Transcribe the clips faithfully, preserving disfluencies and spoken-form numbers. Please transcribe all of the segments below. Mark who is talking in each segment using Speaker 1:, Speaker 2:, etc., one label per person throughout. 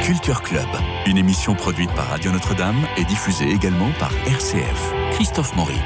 Speaker 1: Culture Club, une émission produite par Radio Notre-Dame et diffusée également par R C F. Christophe Maury.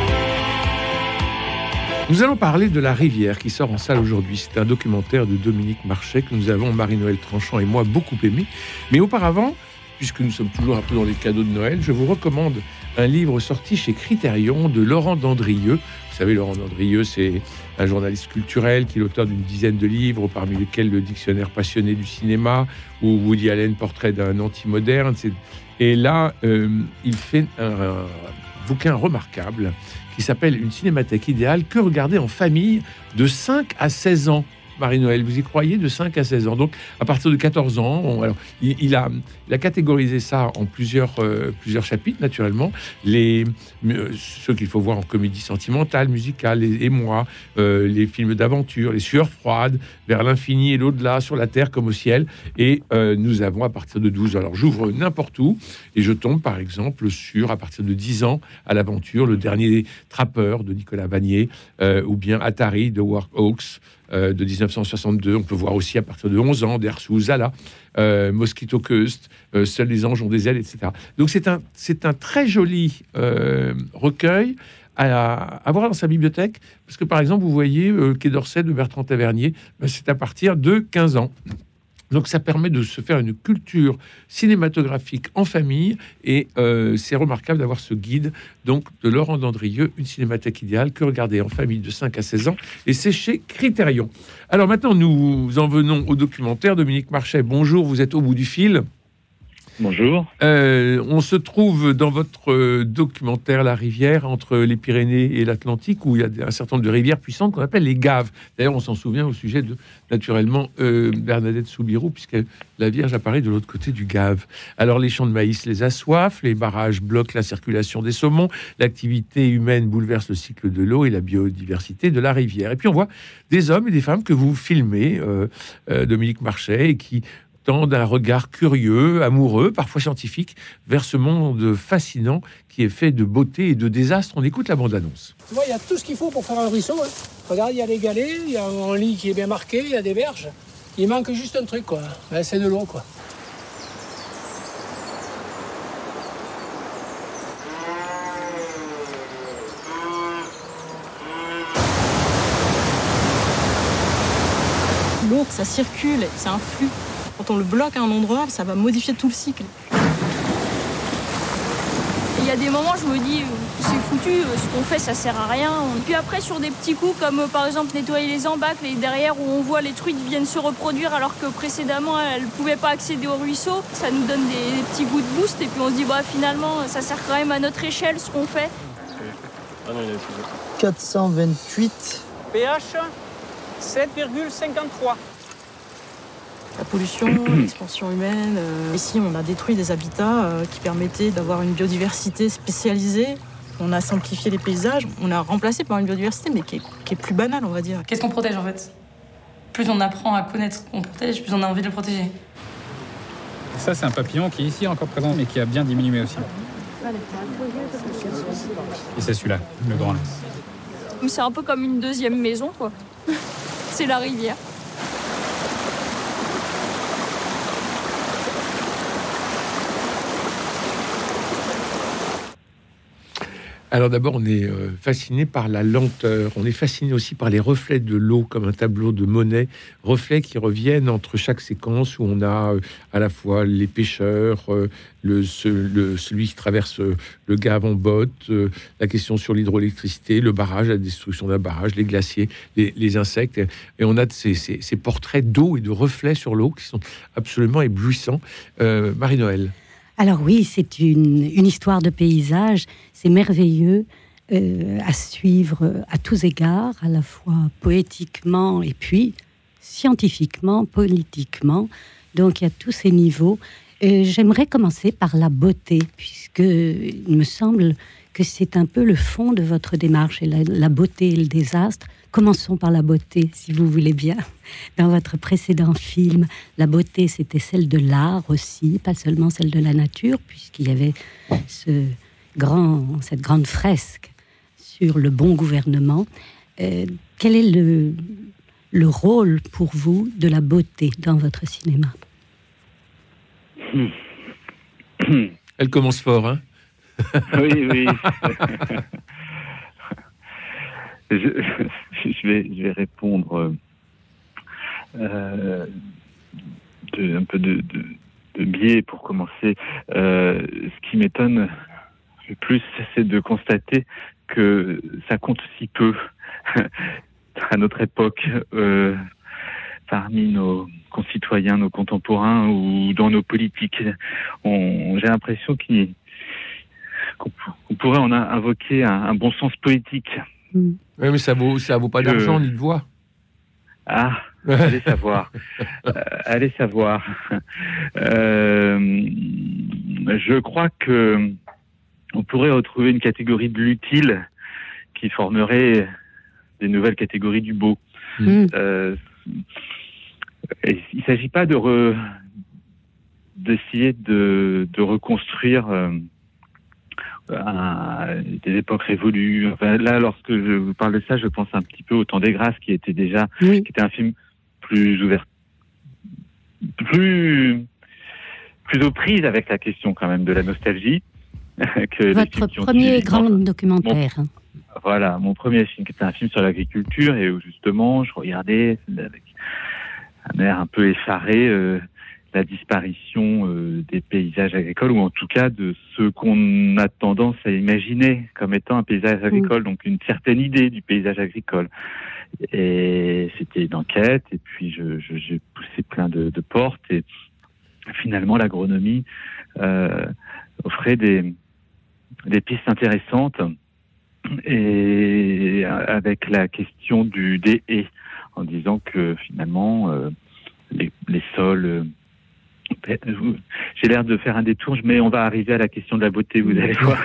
Speaker 2: Nous allons parler de La Rivière qui sort en salle aujourd'hui. C'est un documentaire de Dominique Marchais que nous avons, Marie-Noël Tranchant et moi, beaucoup aimé. Mais auparavant, puisque nous sommes toujours un peu dans les cadeaux de Noël, je vous recommande un livre sorti chez Criterion de Laurent Dandrieux. Vous savez, Laurent Dandrieux, c'est un journaliste culturel qui est l'auteur d'une dizaine de livres, parmi lesquels Le Dictionnaire passionné du cinéma ou Woody Allen, Portrait d'un anti-moderne. Et là, euh, il fait un, un bouquin remarquable qui s'appelle Une cinémathèque idéale que regarder en famille de cinq à seize ans. Marie-Noël, vous y croyez, de cinq à seize ans. Donc, à partir de quatorze ans, on, alors, il, il, a, il a catégorisé ça en plusieurs, euh, plusieurs chapitres, naturellement. Les, euh, ceux qu'il faut voir en comédie sentimentale, musicale, les émois, euh, les films d'aventure, les sueurs froides, vers l'infini et l'au-delà, sur la terre comme au ciel. Et euh, nous avons à partir de douze ans. Alors, j'ouvre n'importe où et je tombe, par exemple, sur, à partir de dix ans, à l'aventure, Le Dernier Trappeur de Nicolas Vanier, euh, ou bien Atari de Howard Hawks, Euh, de dix-neuf cent soixante-deux. On peut voir aussi à partir de onze ans Dersu Uzala, euh, Mosquito Coast, euh, Seuls les anges ont des ailes, et cetera. Donc c'est un, c'est un très joli euh, recueil à, à avoir dans sa bibliothèque, parce que par exemple, vous voyez euh, Quai d'Orsay de Bertrand Tavernier, ben, c'est à partir de quinze ans. Donc ça permet de se faire une culture cinématographique en famille et euh, c'est remarquable d'avoir ce guide donc de Laurent Dandrieux, Une cinémathèque idéale que regarder en famille de cinq à seize ans, et c'est chez Criterion. Alors maintenant nous en venons au documentaire. Dominique Marchais, bonjour, vous êtes au bout du fil.
Speaker 3: Bonjour.
Speaker 2: Euh, on se trouve dans votre documentaire La Rivière, entre les Pyrénées et l'Atlantique, où il y a un certain nombre de rivières puissantes qu'on appelle les gaves. D'ailleurs, on s'en souvient au sujet de, naturellement, euh, Bernadette Soubirous, puisque la Vierge apparaît de l'autre côté du Gave. Alors, les champs de maïs les assoiffent, les barrages bloquent la circulation des saumons, l'activité humaine bouleverse le cycle de l'eau et la biodiversité de la rivière. Et puis, on voit des hommes et des femmes que vous filmez, euh, euh, Dominique Marchais, et qui d'un regard curieux, amoureux, parfois scientifique, vers ce monde fascinant qui est fait de beauté et de désastre. On écoute la bande-annonce.
Speaker 4: Tu vois, il y a tout ce qu'il faut pour faire un ruisseau. Hein. Regarde, il y a les galets, il y a un lit qui est bien marqué, il y a des berges. Il manque juste un truc, quoi. Ben, c'est de l'eau, quoi.
Speaker 5: L'eau, ça circule, c'est un flux. Quand on le bloque à un endroit, ça va modifier tout le cycle.
Speaker 6: Il y a des moments, je me dis, c'est foutu, ce qu'on fait, ça sert à rien. Puis après, sur des petits coups, comme par exemple nettoyer les embâcles, et derrière où on voit les truites viennent se reproduire alors que précédemment, elles ne pouvaient pas accéder au ruisseau, ça nous donne des, des petits goûts de boost. Et puis on se dit, bah, finalement, ça sert quand même à notre échelle, ce qu'on fait.
Speaker 7: quatre cent vingt-huit.
Speaker 4: pH sept virgule cinquante-trois.
Speaker 5: La pollution, l'expansion humaine. Euh, ici, on a détruit des habitats euh, qui permettaient d'avoir une biodiversité spécialisée. On a simplifié les paysages. On a remplacé par une biodiversité, mais qui est, qui est plus banale, on va dire.
Speaker 8: Qu'est-ce qu'on protège, en fait ? Plus on apprend à connaître ce qu'on protège, plus on a envie de le protéger.
Speaker 9: Ça, c'est un papillon qui est ici encore présent, mais qui a bien diminué aussi. Et c'est celui-là, le grand.
Speaker 6: C'est un peu comme une deuxième maison, quoi. C'est la rivière.
Speaker 2: Alors d'abord, on est euh, fasciné par la lenteur. On est fasciné aussi par les reflets de l'eau, comme un tableau de Monet. Reflets qui reviennent entre chaque séquence, où on a euh, à la fois les pêcheurs, euh, le, ce, le, celui qui traverse euh, le Gave en botte, euh, la question sur l'hydroélectricité, le barrage, la destruction d'un barrage, les glaciers, les, les insectes. Et on a ces, ces, ces portraits d'eau et de reflets sur l'eau qui sont absolument éblouissants. Euh, Marie-Noël.
Speaker 10: Alors oui, c'est une, une histoire de paysage, c'est merveilleux euh, à suivre à tous égards, à la fois poétiquement et puis scientifiquement, politiquement. Donc il y a tous ces niveaux. Et j'aimerais commencer par la beauté, puisque il me semble que c'est un peu le fond de votre démarche, et la, la beauté et le désastre. Commençons par la beauté, si vous voulez bien. Dans votre précédent film, la beauté, c'était celle de l'art aussi, pas seulement celle de la nature, puisqu'il y avait ce grand, cette grande fresque sur le bon gouvernement. Euh, quel est le, le rôle pour vous de la beauté dans votre cinéma ?
Speaker 2: Elle commence fort, hein?
Speaker 3: Oui, oui. je, je, vais, je vais répondre euh, de, un peu de, de, de biais pour commencer. Euh, ce qui m'étonne le plus, c'est de constater que ça compte si peu à notre époque, euh, parmi nos concitoyens, nos contemporains ou dans nos politiques. On, j'ai l'impression qu'il, qu'on, qu'on pourrait en invoquer un, un bon sens poétique.
Speaker 2: Mmh. Oui, mais ça vaut, ça vaut pas que... d'argent ni de voix.
Speaker 3: Ah, allez savoir. euh, allez savoir. Euh, je crois que on pourrait retrouver une catégorie de l'utile qui formerait des nouvelles catégories du beau. Mmh. Euh, il ne s'agit pas de re, d'essayer de, de reconstruire euh, un, des époques révolues. Enfin, là, lorsque je vous parle de ça, je pense un petit peu au Temps des Grâces, qui était déjà, oui. qui était un film plus ouvert, plus, plus aux prises avec la question quand même de la nostalgie. Que
Speaker 10: votre premier grand documentaire.
Speaker 3: Mon, voilà, mon premier film, qui était un film sur l'agriculture, et où justement, je regardais avec un air un peu effaré euh, la disparition euh, des paysages agricoles, ou en tout cas de ce qu'on a tendance à imaginer comme étant un paysage agricole, mmh. donc une certaine idée du paysage agricole. Et c'était une enquête, et puis je, je, j'ai poussé plein de, de portes, et finalement l'agronomie euh, offrait des, des pistes intéressantes, et avec la question du des haies, en disant que finalement euh, les, les sols, euh, j'ai l'air de faire un détour, mais on va arriver à la question de la beauté, vous allez voir.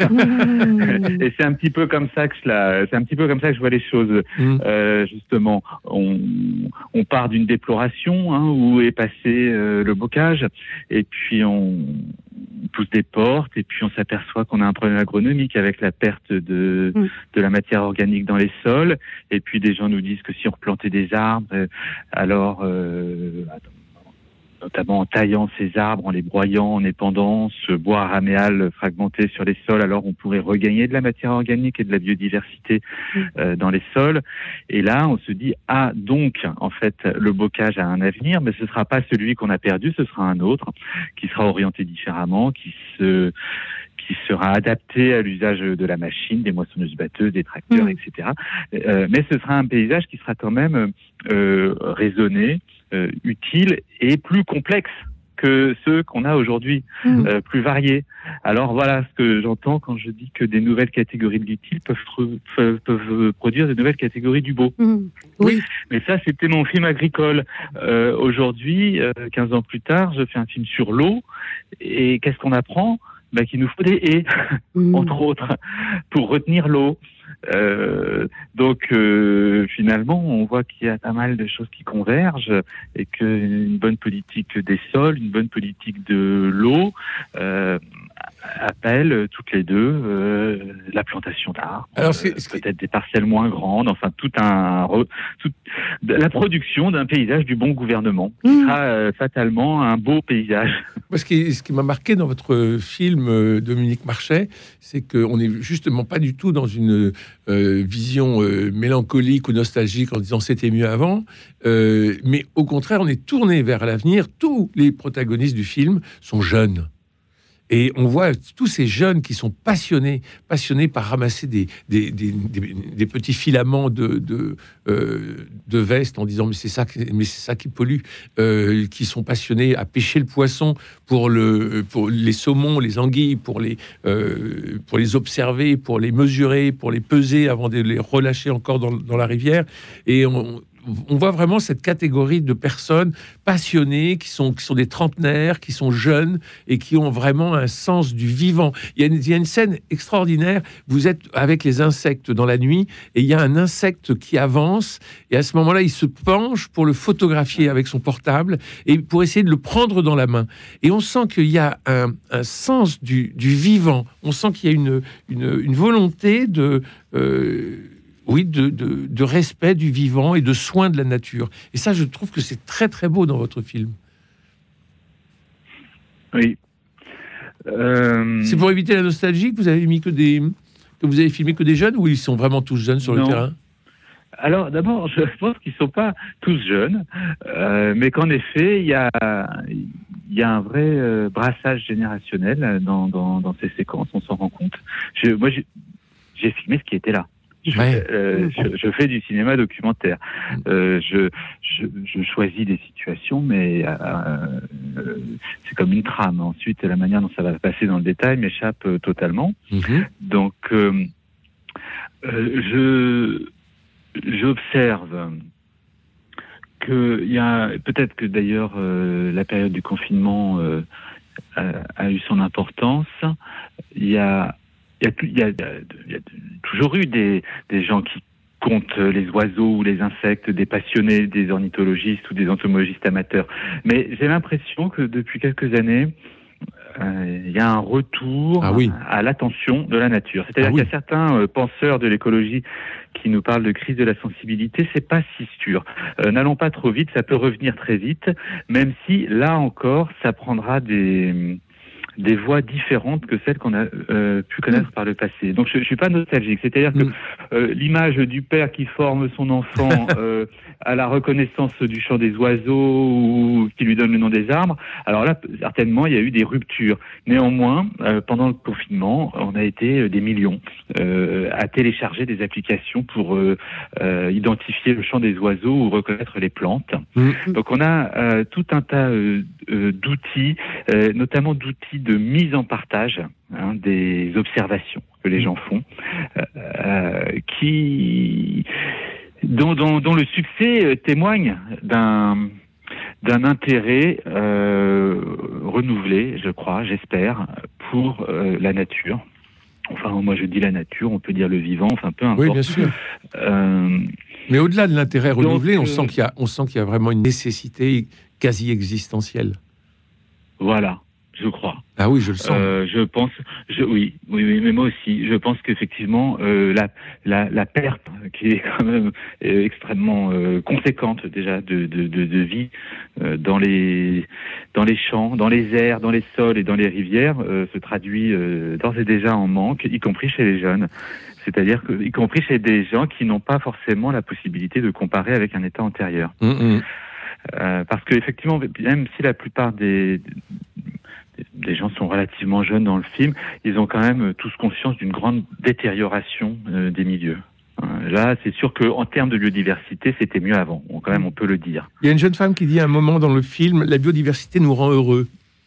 Speaker 3: Et c'est un petit peu comme ça que je la, c'est un petit peu comme ça que je vois les choses. Mm. Euh, justement, on, on part d'une déploration, hein, où est passé euh, le bocage, et puis on, on pousse des portes, et puis on s'aperçoit qu'on a un problème agronomique avec la perte de, mm. de la matière organique dans les sols. Et puis des gens nous disent que si on replantait des arbres, alors euh, attends, notamment en taillant ces arbres, en les broyant, en épandant, ce bois araméal fragmenté sur les sols, alors on pourrait regagner de la matière organique et de la biodiversité euh, dans les sols. Et là, on se dit, ah, donc, en fait, le bocage a un avenir, mais ce ne sera pas celui qu'on a perdu, ce sera un autre, qui sera orienté différemment, qui se... qui sera adapté à l'usage de la machine, des moissonneuses-batteuses, des tracteurs, mmh. et cetera. Euh, mais ce sera un paysage qui sera quand même euh, raisonné, euh, utile et plus complexe que ceux qu'on a aujourd'hui, mmh. euh, plus variés. Alors voilà ce que j'entends quand je dis que des nouvelles catégories de l'utile peuvent, peuvent, peuvent produire des nouvelles catégories du beau. Mmh. Oui. Mais ça, c'était mon film agricole. Euh, aujourd'hui, euh, quinze ans plus tard, je fais un film sur l'eau. Et qu'est-ce qu'on apprend ? Ben, qu'il nous faut des haies, mmh. entre autres, pour retenir l'eau. Euh, donc, euh, finalement, on voit qu'il y a pas mal de choses qui convergent, et qu'une bonne politique des sols, une bonne politique de l'eau, euh, appelle toutes les deux euh, la plantation d'arbres. Alors, c'est, c'est... peut-être des parcelles moins grandes, enfin, tout un, tout, la production d'un paysage du bon gouvernement, qui mmh. sera euh, fatalement un beau paysage.
Speaker 2: Ce qui, ce qui m'a marqué dans votre film, euh, Dominique Marchais, c'est qu'on n'est justement pas du tout dans une euh, vision euh, mélancolique ou nostalgique en disant c'était mieux avant, euh, mais au contraire, on est tourné vers l'avenir. Tous les protagonistes du film sont jeunes. Et on voit tous ces jeunes qui sont passionnés, passionnés par ramasser des, des, des, des, des petits filaments de, de, euh, de veste en disant mais c'est ça, mais c'est ça qui pollue, euh, qui sont passionnés à pêcher le poisson pour, le, pour les saumons, les anguilles, pour les, euh, pour les observer, pour les mesurer, pour les peser avant de les relâcher encore dans, dans la rivière. Et on... on voit vraiment cette catégorie de personnes passionnées, qui sont, qui sont des trentenaires, qui sont jeunes et qui ont vraiment un sens du vivant. Il y a une, il y a une scène extraordinaire. Vous êtes avec les insectes dans la nuit et il y a un insecte qui avance et à ce moment-là, il se penche pour le photographier avec son portable et pour essayer de le prendre dans la main. Et on sent qu'il y a un, un sens du, du vivant. On sent qu'il y a une, une, une volonté de... Euh, oui, de, de, de respect du vivant et de soin de la nature. Et ça, je trouve que c'est très, très beau dans votre film.
Speaker 3: Oui. Euh...
Speaker 2: C'est pour éviter la nostalgie que vous avez mis que des que vous avez filmé que des jeunes, ou ils sont vraiment tous jeunes sur
Speaker 3: non.
Speaker 2: le terrain?
Speaker 3: Alors d'abord, je pense qu'ils sont pas tous jeunes, euh, mais qu'en effet, il y a il y a un vrai euh, brassage générationnel dans, dans dans ces séquences. On s'en rend compte. Je, moi, j'ai, j'ai filmé ce qui était là. Je,
Speaker 2: ouais.
Speaker 3: euh, je, je fais du cinéma documentaire. Euh, je, je, je choisis des situations, mais euh, euh, c'est comme une trame. Ensuite, la manière dont ça va passer dans le détail m'échappe euh, totalement. Mm-hmm. Donc, euh, euh, je j'observe que il y a peut-être que d'ailleurs euh, la période du confinement euh, a, a eu son importance. Il y a Il y, a, il, y a, il y a toujours eu des, des gens qui comptent les oiseaux ou les insectes, des passionnés, des ornithologistes ou des entomologistes amateurs. Mais j'ai l'impression que depuis quelques années, euh, il y a un retour
Speaker 2: ah oui.
Speaker 3: à l'attention de la nature. C'est-à-dire ah oui. qu'il y a certains euh, penseurs de l'écologie qui nous parlent de crise de la sensibilité. C'est pas si sûr. Euh, n'allons pas trop vite, ça peut revenir très vite, même si là encore, ça prendra des... des voies différentes que celles qu'on a euh, pu connaître mmh. par le passé. Donc je ne suis pas nostalgique. C'est-à-dire que euh, l'image du père qui forme son enfant euh, à la reconnaissance du chant des oiseaux ou qui lui donne le nom des arbres, alors là, certainement, il y a eu des ruptures. Néanmoins, euh, pendant le confinement, on a été des millions euh, à télécharger des applications pour euh, euh, identifier le chant des oiseaux ou reconnaître les plantes. Mmh. Donc on a euh, tout un tas euh, euh, d'outils, euh, notamment d'outils de mise en partage hein, des observations que les gens font, euh, qui dont, dont, dont le succès témoigne d'un d'un intérêt euh, renouvelé, je crois, j'espère, pour euh, la nature. Enfin, moi je dis la nature, on peut dire le vivant, enfin peu importe.
Speaker 2: Oui, bien sûr. Euh, Mais au-delà de l'intérêt renouvelé, donc, on sent qu'il y a, on sent qu'il y a vraiment une nécessité quasi existentielle.
Speaker 3: Voilà. Je crois.
Speaker 2: Ah oui, je le sens.
Speaker 3: Euh, je pense, je, oui, oui, oui, mais moi aussi, je pense qu'effectivement, euh, la, la, la perte qui est quand même euh, extrêmement euh, conséquente déjà de, de, de, de vie euh, dans les, dans les champs, dans les airs, dans les sols et dans les rivières euh, se traduit euh, d'ores et déjà en manque, y compris chez les jeunes. C'est-à-dire que, y compris chez des gens qui n'ont pas forcément la possibilité de comparer avec un état antérieur. Mmh. Euh, parce que effectivement, même si la plupart des des gens sont relativement jeunes dans le film, ils ont quand même tous conscience d'une grande détérioration euh, des milieux. Euh, là, c'est sûr qu'en termes de biodiversité, c'était mieux avant. On, quand même, on peut le dire.
Speaker 2: Il y a une jeune femme qui dit à un moment dans le film, la biodiversité nous rend heureux.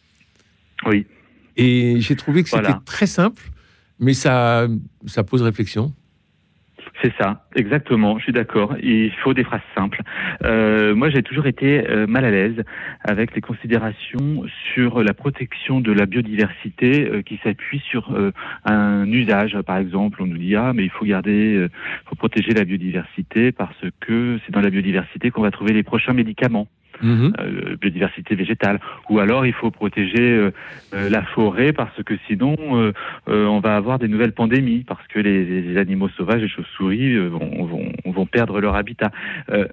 Speaker 3: Oui.
Speaker 2: Et j'ai trouvé que c'était voilà. très simple, mais ça, ça pose réflexion.
Speaker 3: C'est ça, exactement, je suis d'accord. Il faut des phrases simples. Euh, moi, j'ai toujours été euh, mal à l'aise avec les considérations sur la protection de la biodiversité euh, qui s'appuie sur euh, un usage. Par exemple, on nous dit « Ah, mais il faut garder, euh, faut protéger la biodiversité parce que c'est dans la biodiversité qu'on va trouver les prochains médicaments. » Mmh. Euh, biodiversité végétale, ou alors il faut protéger euh, euh, la forêt parce que sinon euh, euh, on va avoir des nouvelles pandémies parce que les, les animaux sauvages, les chauves-souris euh, vont, vont, vont perdre leur habitat. Euh,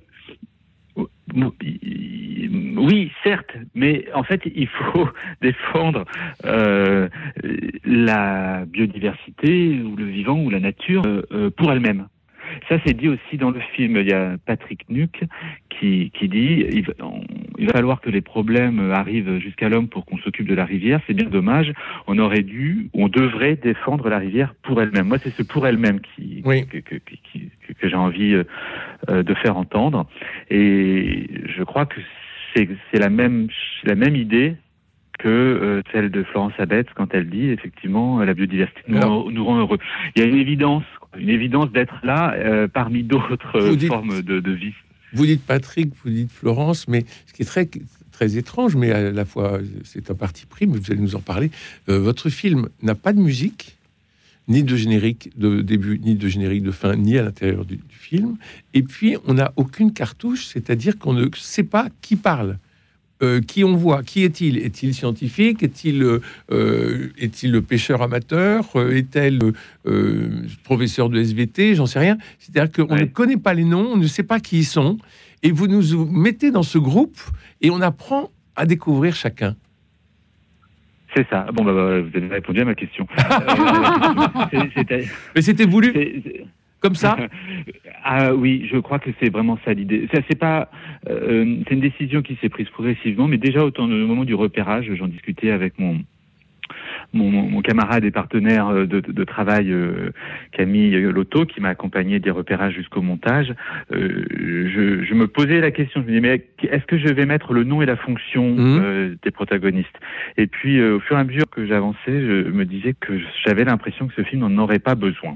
Speaker 3: oui, certes, mais en fait il faut défendre euh, la biodiversité ou le vivant ou la nature euh, euh, pour elle-même. Ça, c'est dit aussi dans le film. Il y a Patrick Nuck qui, qui dit il va, on, il va falloir que les problèmes arrivent jusqu'à l'homme pour qu'on s'occupe de la rivière. C'est bien dommage. On aurait dû, on devrait défendre la rivière pour elle-même. Moi, c'est ce pour elle-même qui, oui. que, que, que, que, que j'ai envie euh, de faire entendre. Et je crois que c'est, c'est la même, la même idée que euh, celle de Florence Abetz quand elle dit effectivement la biodiversité nous, rend, nous rend heureux. Il y a une évidence, une évidence d'être là euh, parmi d'autres euh, dites, formes de, de vie.
Speaker 2: Vous dites Patrick, vous dites Florence, mais ce qui est très très étrange, mais à la fois c'est un parti pris, mais vous allez nous en parler. Euh, votre film n'a pas de musique, ni de générique de début, ni de générique de fin, ni à l'intérieur du, du film. Et puis on n'a aucune cartouche, c'est-à-dire qu'on ne sait pas qui parle. Euh, qui on voit, qui est-il? Est-il scientifique? Est-il, euh, est-il le pêcheur amateur? Est-elle euh, professeur de S V T? J'en sais rien. C'est-à-dire qu'on ouais. ne connaît pas les noms, on ne sait pas qui ils sont, et vous nous mettez dans ce groupe, et on apprend à découvrir chacun.
Speaker 3: C'est ça. Bon, bah, bah, vous avez répondu à ma question. euh, c'est, c'était...
Speaker 2: Mais c'était voulu
Speaker 3: c'est, c'est...
Speaker 2: comme ça?
Speaker 3: Ah oui, je crois que c'est vraiment ça l'idée. Ça, c'est pas, euh, c'est une décision qui s'est prise progressivement, mais déjà au, temps, au moment du repérage, j'en discutais avec mon Mon, mon camarade et partenaire de, de, de travail, euh, Camille Lotto, qui m'a accompagné des repérages jusqu'au montage, euh, je, je me posais la question, je me disais, mais est-ce que je vais mettre le nom et la fonction mmh. euh, des protagonistes? Et puis, euh, au fur et à mesure que j'avançais, je me disais que j'avais l'impression que ce film n'en aurait pas besoin.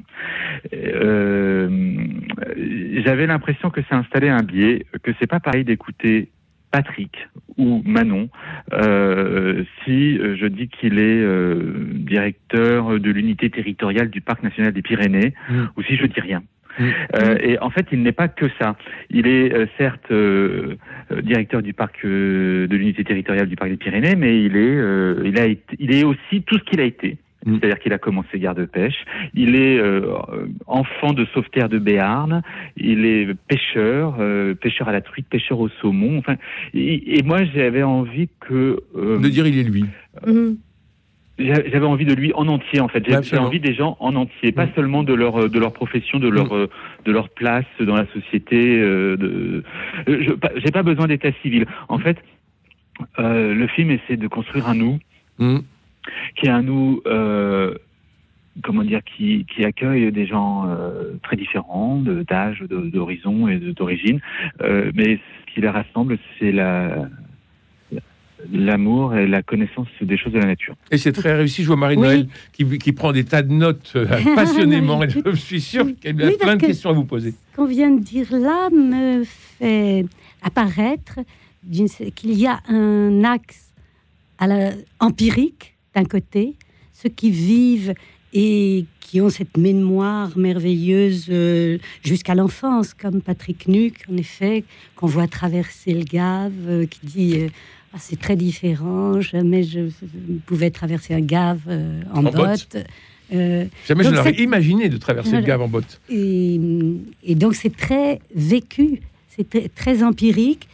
Speaker 3: Euh, j'avais l'impression que ça installait un biais, que c'est pas pareil d'écouter Patrick ou Manon, euh, si euh, je dis qu'il est euh, directeur de l'unité territoriale du Parc national des Pyrénées, mmh. ou si je dis rien. Mmh. Euh, et en fait, il n'est pas que ça. Il est euh, certes euh, directeur du parc euh, de l'unité territoriale du Parc des Pyrénées, mais il est, euh, il a été, il est aussi tout ce qu'il a été. C'est-à-dire qu'il a commencé garde-pêche, il est euh, enfant de sauveterre de Béarn, il est pêcheur, euh, pêcheur à la truite, pêcheur au saumon, enfin, et, et moi j'avais envie que... Euh,
Speaker 2: de dire il est lui.
Speaker 3: Euh, j'avais envie de lui en entier en fait, j'avais, j'avais envie des gens en entier, pas mmh. seulement de leur, de leur profession, de leur, mmh. de leur place dans la société, euh, de, je, j'ai pas besoin d'état civil. En fait, euh, le film essaie de construire un nous, mmh. qui est un nous, euh, comment dire, qui, qui accueille des gens euh, très différents, de, d'âge, de, d'horizon et de, d'origine. Euh, mais ce qui les rassemble, c'est la, l'amour et la connaissance des choses de la nature.
Speaker 2: Et c'est très réussi. Je vois Marie-Noël oui. qui, qui prend des tas de notes euh, passionnément. Et je suis sûr qu'elle a oui, plein de questions à vous poser.
Speaker 10: Ce qu'on vient de dire là me fait apparaître d'une, qu'il y a un axe à la, empirique, d'un côté, ceux qui vivent et qui ont cette mémoire merveilleuse euh, jusqu'à l'enfance, comme Patrick Nuc, en effet, qu'on voit traverser le Gave, euh, qui dit euh, ah, c'est très différent, jamais je, je pouvais traverser un Gave euh, en, en botte. botte.
Speaker 2: Euh, jamais je n'aurais imaginé de traverser voilà. le Gave en botte.
Speaker 10: Et, et donc c'est très vécu, c'est très, très empirique.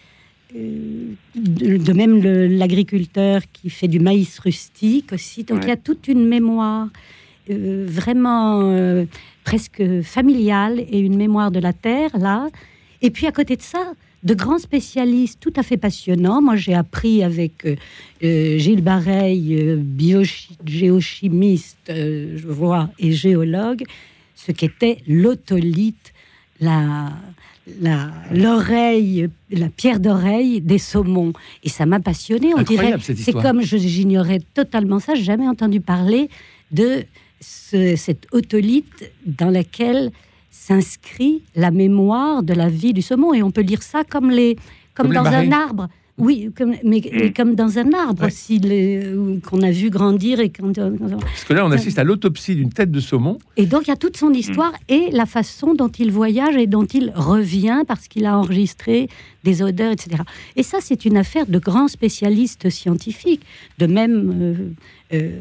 Speaker 10: De, de même le, l'agriculteur qui fait du maïs rustique aussi. Donc ouais. il y a toute une mémoire euh, vraiment euh, presque familiale et une mémoire de la terre là. Et puis à côté de ça, de grands spécialistes tout à fait passionnants. Moi j'ai appris avec euh, Gilles Bareil, euh, biogéochimiste, euh, je vois, et géologue, ce qu'était l'otolithe, la La, l'oreille, la pierre d'oreille des saumons. Et ça m'a passionnée. On dirait, c'est comme je, j'ignorais totalement ça. J'ai jamais entendu parler de ce, cette otolithe dans laquelle s'inscrit la mémoire de la vie du saumon. Et on peut lire ça comme, les, comme, comme dans les un arbre. Oui, comme, mais, mais comme dans un arbre, ouais. aussi, le, qu'on a vu grandir. Et quand,
Speaker 2: Parce que là, on assiste à l'autopsie d'une tête de saumon.
Speaker 10: Et donc, il y a toute son histoire mmh. et la façon dont il voyage et dont il revient, parce qu'il a enregistré des odeurs, et cetera. Et ça, c'est une affaire de grands spécialistes scientifiques. De même, euh, euh,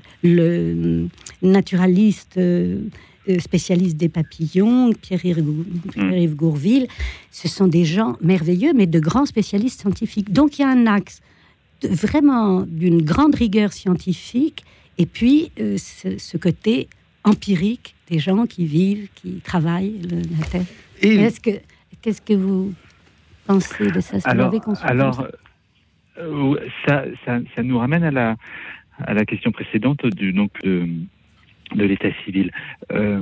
Speaker 10: le naturaliste... Euh, spécialiste des papillons, Pierre-Yves Gourville, ce sont des gens merveilleux, mais de grands spécialistes scientifiques. Donc il y a un axe de, vraiment d'une grande rigueur scientifique, et puis euh, ce, ce côté empirique des gens qui vivent, qui travaillent le, la terre. Et est-ce que, qu'est-ce que vous pensez de ça?
Speaker 3: Alors, alors euh, ça, ça, ça nous ramène à la, à la question précédente du donc de de l'état civil. Euh,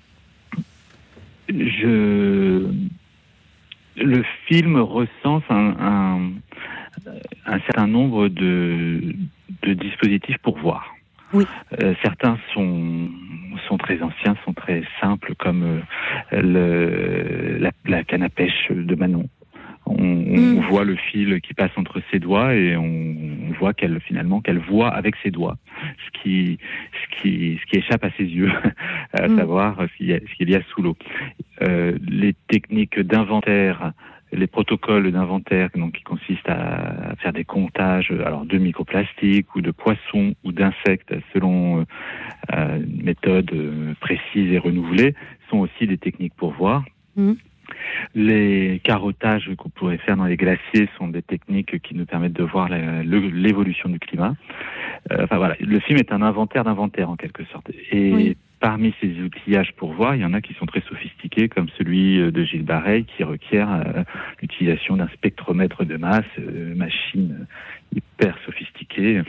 Speaker 3: je, le film recense un, un, un certain nombre de, de dispositifs pour voir.
Speaker 10: Oui.
Speaker 3: Euh, certains sont, sont très anciens, sont très simples, comme euh, le, la, la canne à pêche de Manon. On, on mmh. voit le fil qui passe entre ses doigts et on, on voit qu'elle finalement qu'elle voit avec ses doigts ce qui ce qui ce qui échappe à ses yeux, à mmh. savoir ce qu'il y a, ce qu'il y a sous l'eau. Euh, les techniques d'inventaire, les protocoles d'inventaire, donc qui consistent à faire des comptages, alors de microplastiques ou de poissons ou d'insectes selon euh, une méthode précise et renouvelée, sont aussi des techniques pour voir. Mmh. Les carottages qu'on pourrait faire dans les glaciers sont des techniques qui nous permettent de voir la, le, l'évolution du climat. Euh, enfin voilà, le film est un inventaire d'inventaire en quelque sorte. Et oui. Parmi ces outillages pour voir, il y en a qui sont très sophistiqués, comme celui de Gilles Bareil, qui requiert euh, l'utilisation d'un spectromètre de masse, euh, machine hyper sophistiquée.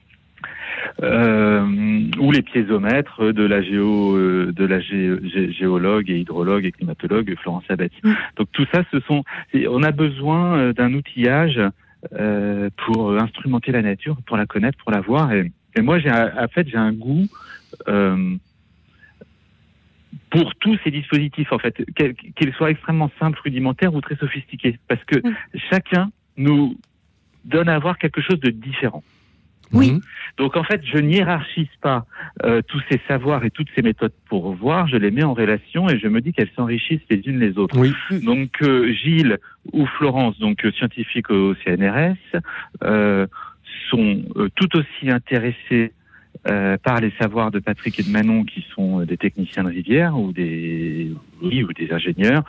Speaker 3: Euh, ou les piézomètres de la géo, euh, de la gé, gé, géologue et hydrologue et climatologue Florence Abetz. Mmh. Donc tout ça, ce sont, on a besoin d'un outillage euh, pour instrumenter la nature, pour la connaître, pour la voir. Et, et moi, j'ai, en fait, j'ai un goût euh, pour tous ces dispositifs, en fait, qu'ils soient extrêmement simples, rudimentaires ou très sophistiqués, parce que mmh. chacun nous donne à voir quelque chose de différent.
Speaker 10: Oui.
Speaker 3: Donc en fait, je n'hiérarchise pas euh, tous ces savoirs et toutes ces méthodes pour voir, je les mets en relation et je me dis qu'elles s'enrichissent les unes les autres.
Speaker 2: Oui.
Speaker 3: Donc euh, Gilles ou Florence, donc euh, scientifiques au C N R S, euh, sont euh, tout aussi intéressés euh, par les savoirs de Patrick et de Manon, qui sont euh, des techniciens de rivière ou des oui, ou des ingénieurs,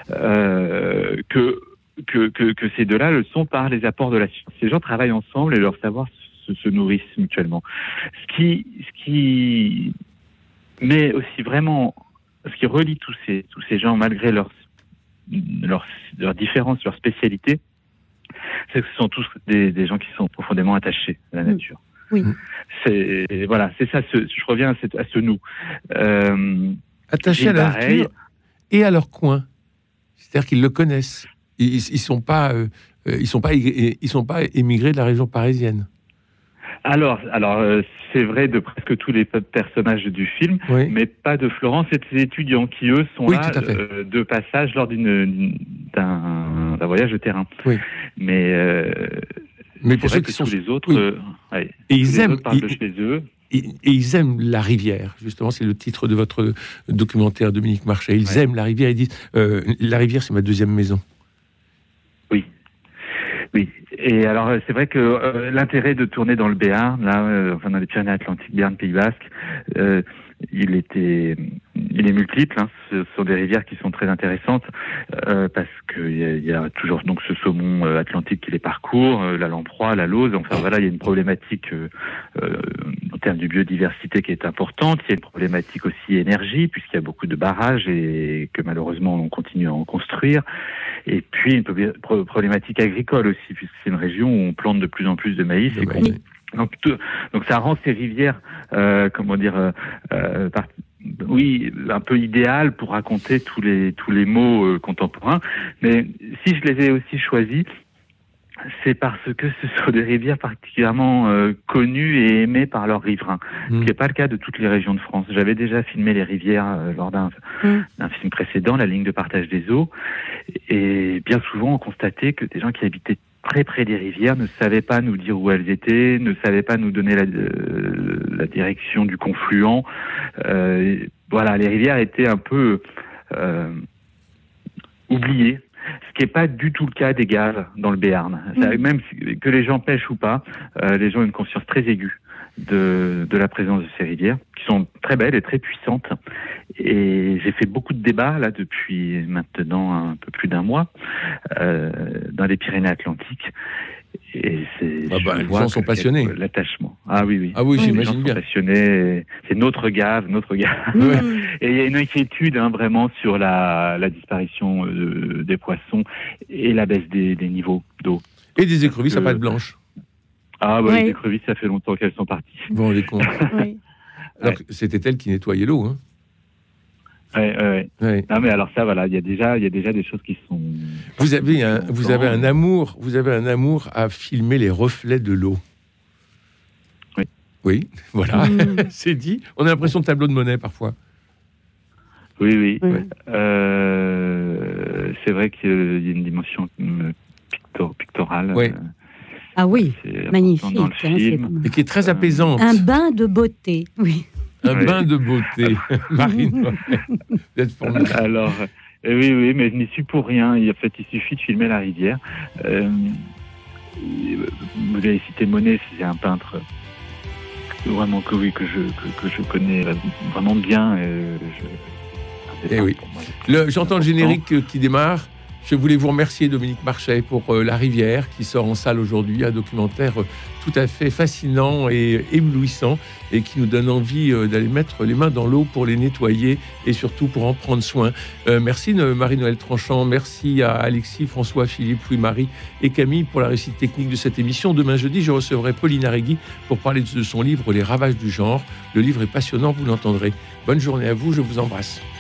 Speaker 3: euh, que, que que que ces deux-là le sont par les apports de la science. Ces gens travaillent ensemble et leur savoir Se, se nourrissent mutuellement. Ce qui, ce qui met aussi vraiment, ce qui relie tous ces, tous ces gens, malgré leurs leur, leur différences, leurs spécialités, c'est que ce sont tous des, des gens qui sont profondément attachés à la nature.
Speaker 10: Oui.
Speaker 3: C'est, voilà, c'est ça, ce, je reviens à ce, à ce nous. Euh,
Speaker 2: attachés à la nature et à leur coin. C'est-à-dire qu'ils le connaissent. Ils, ils sont pas, euh, ils sont pas, ils sont pas émigrés de la région parisienne.
Speaker 3: Alors, alors euh, c'est vrai de presque tous les personnages du film, oui. mais pas de Florence et de ses étudiants qui, eux, sont
Speaker 2: oui,
Speaker 3: là euh, de passage lors d'une, d'un, d'un voyage de terrain.
Speaker 2: Oui.
Speaker 3: Mais, euh,
Speaker 2: mais pour ceux qui sont
Speaker 3: tous les autres,
Speaker 2: oui.
Speaker 3: euh, ouais,
Speaker 2: et ils aiment,
Speaker 3: parlent
Speaker 2: ils,
Speaker 3: de chez eux.
Speaker 2: Et, et ils aiment la rivière, justement, c'est le titre de votre documentaire, Dominique Marchais. Ils ouais. aiment la rivière, ils disent euh, la rivière, c'est ma deuxième maison.
Speaker 3: Oui. Oui, et alors c'est vrai que euh, l'intérêt de tourner dans le Béarn, là, euh, enfin dans les Pyrénées-Atlantiques, Béarn, Pays Basque, euh, il était, il est multiple. Hein. Ce sont des rivières qui sont très intéressantes euh, parce qu'il y, y a toujours donc ce saumon euh, atlantique qui les parcourt, euh, la lamproie, la lauze. Enfin voilà, il y a une problématique euh, euh, en termes de biodiversité qui est importante. Il y a une problématique aussi énergie puisqu'il y a beaucoup de barrages et que malheureusement on continue à en construire. Et puis une problématique agricole aussi puisque c'est une région où on plante de plus en plus de maïs. Et qu'on, donc, tout, donc ça rend ces rivières, euh, comment dire, euh, euh, part, oui, un peu idéales pour raconter tous les tous les mots euh, contemporains. Mais si je les ai aussi choisis, c'est parce que ce sont des rivières particulièrement euh, connues et aimées par leurs riverains, mmh. ce qui n'est pas le cas de toutes les régions de France. J'avais déjà filmé les rivières euh, lors d'un, mmh. d'un film précédent, La ligne de partage des eaux, et bien souvent on constatait que des gens qui habitaient très près des rivières ne savaient pas nous dire où elles étaient, ne savaient pas nous donner la, euh, la direction du confluent. Euh, voilà, les rivières étaient un peu euh, oubliées. Ce qui n'est pas du tout le cas des gaves dans le Béarn. Mmh. Même que les gens pêchent ou pas, euh, les gens ont une conscience très aiguë de, de la présence de ces rivières, qui sont très belles et très puissantes. Et j'ai fait beaucoup de débats, là, depuis maintenant un peu plus d'un mois, euh, dans les Pyrénées-Atlantiques. Et c'est,
Speaker 2: ah bah, les gens sont passionnés.
Speaker 3: L'attachement. Ah oui, oui.
Speaker 2: Ah oui,
Speaker 3: oui
Speaker 2: j'imagine bien.
Speaker 3: Les gens sont passionnés. C'est notre gave, notre gave. Mmh. Et il y a une inquiétude, hein, vraiment, sur la, la disparition euh, des poissons et la baisse des, des niveaux d'eau.
Speaker 2: Et des écrevisses à pattes blanches.
Speaker 3: Ah bah,
Speaker 10: oui.
Speaker 3: les écrevisses, ça fait longtemps qu'elles sont parties.
Speaker 2: Bon, on les compte.
Speaker 10: Oui.
Speaker 2: Alors, ouais. C'était elle qui nettoyait l'eau, hein.
Speaker 3: Ouais, ouais, ouais. Non, mais alors ça, voilà, il y a déjà, il y a déjà des choses qui sont.
Speaker 2: Vous avez un, vous avez un amour, vous avez un amour à filmer les reflets de l'eau.
Speaker 3: Oui.
Speaker 2: Oui, voilà, mmh. C'est dit. On a l'impression de tableau de Monet parfois.
Speaker 3: Oui, oui.
Speaker 10: Mmh.
Speaker 3: Euh, c'est vrai qu'il y a une dimension pictor, pictorale.
Speaker 2: Oui.
Speaker 3: Euh,
Speaker 10: ah oui, magnifique.
Speaker 3: Dans le film.
Speaker 2: Et qui est très apaisante.
Speaker 10: Un bain de beauté, oui.
Speaker 2: Un oui. bain de beauté, Marine.
Speaker 3: Alors, euh, oui, oui, mais je n'y suis pour rien. En fait, il suffit de filmer la rivière. Euh, vous avez cité Monet, c'est un peintre vraiment que oui que je que, que je connais vraiment bien. Euh, je,
Speaker 2: Eh oui. Le, j'entends le générique qui démarre. Je voulais vous remercier, Dominique Marchais, pour euh, La Rivière, qui sort en salle aujourd'hui, un documentaire euh, tout à fait fascinant et éblouissant, et qui nous donne envie euh, d'aller mettre les mains dans l'eau pour les nettoyer, et surtout pour en prendre soin. Euh, merci Marie-Noëlle Tranchant, merci à Alexis, François, Philippe, Louis-Marie et Camille pour la réussite technique de cette émission. Demain jeudi, je recevrai Pauline Arregui pour parler de son livre « Les ravages du genre ». Le livre est passionnant, vous l'entendrez. Bonne journée à vous, je vous embrasse.